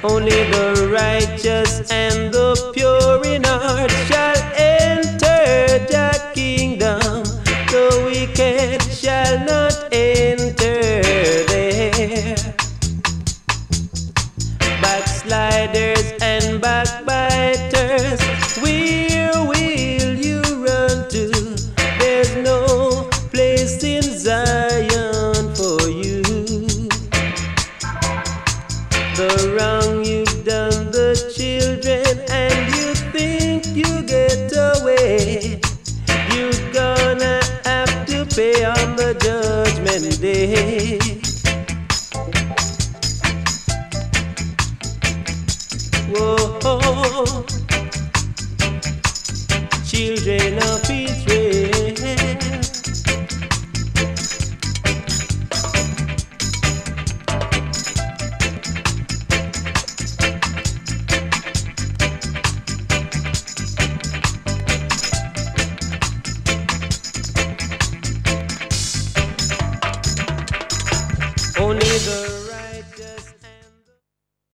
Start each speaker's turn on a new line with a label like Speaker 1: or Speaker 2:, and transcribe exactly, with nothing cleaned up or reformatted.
Speaker 1: Only the righteous and the pure in heart shall enter the kingdom. The wicked shall not enter there. Backsliders and backbiters, where will you run to? There's no place in Zion for you. The wrong you've done the children, and you think you get away. You're gonna have to pay on the judgment day. Whoa, children of Israel. Only the